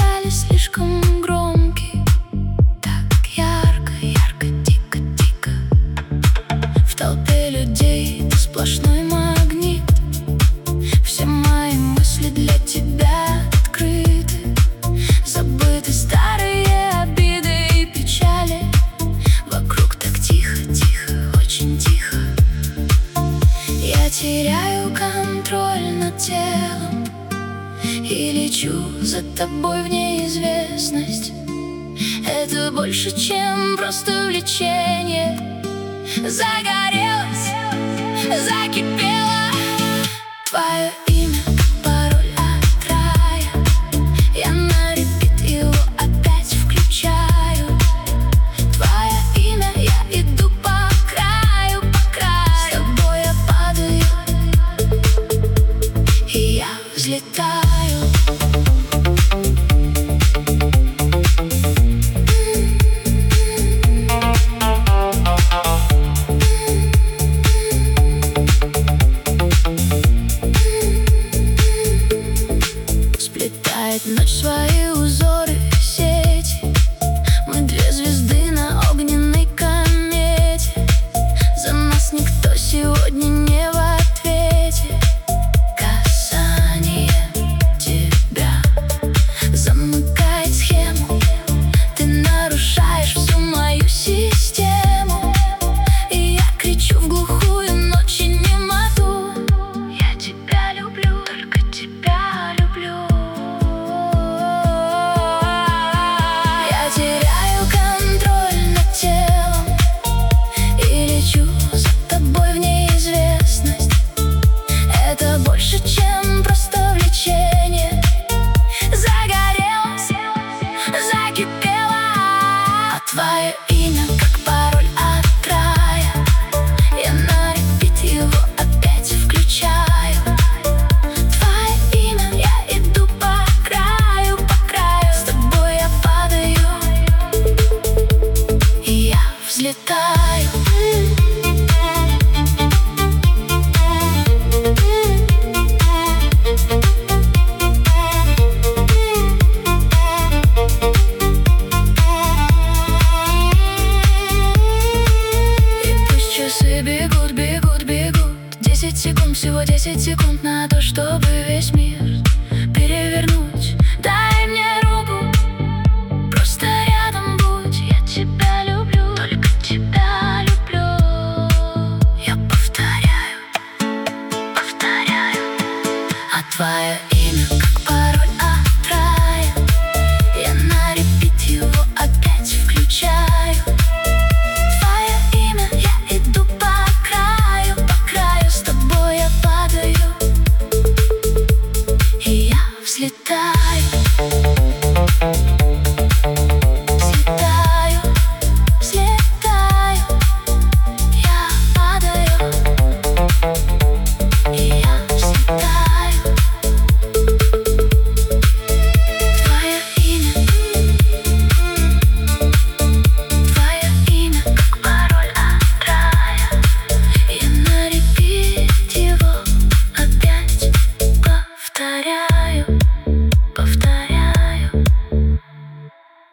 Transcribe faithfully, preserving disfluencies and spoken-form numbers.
печали слишком громкий. Так ярко, ярко, дико, дико. В толпе людей ты сплошной магнит. Все мои мысли для тебя открыты. Забыты старые обиды и печали. Вокруг так тихо, тихо, очень тихо. Я теряю контроль над телом и лечу за тобой в неизвестность. Это больше, чем просто влечение. Загорелась, закипела. Твое имя как пароль от рая. Я на репит его опять включаю. Твое имя, я иду по краю, по краю. С тобой я падаю, и я взлетаю. Сплетает ночь свои узоры в сети. Мы две звезды на огненной комете. За нас никто сегодня не в ответе. Касание тебя замыкает схему. Ты нарушаешь всю мою систему. И я кричу в глухую ночь и немоту. Я тебя люблю, только тебя люблю. Я теряю контроль над телом и лечу за тобой в неизвестность. Это больше, чем просто влечение. Загорелась, закипела. Твое имя как пароль от рая. Я на репит его опять включаю. Твое имя, я иду по краю, по краю. С тобой я падаю, и я взлетаю. Часы бегут, бегут, бегут. Десять секунд, всего десять секунд на то, чтобы верить.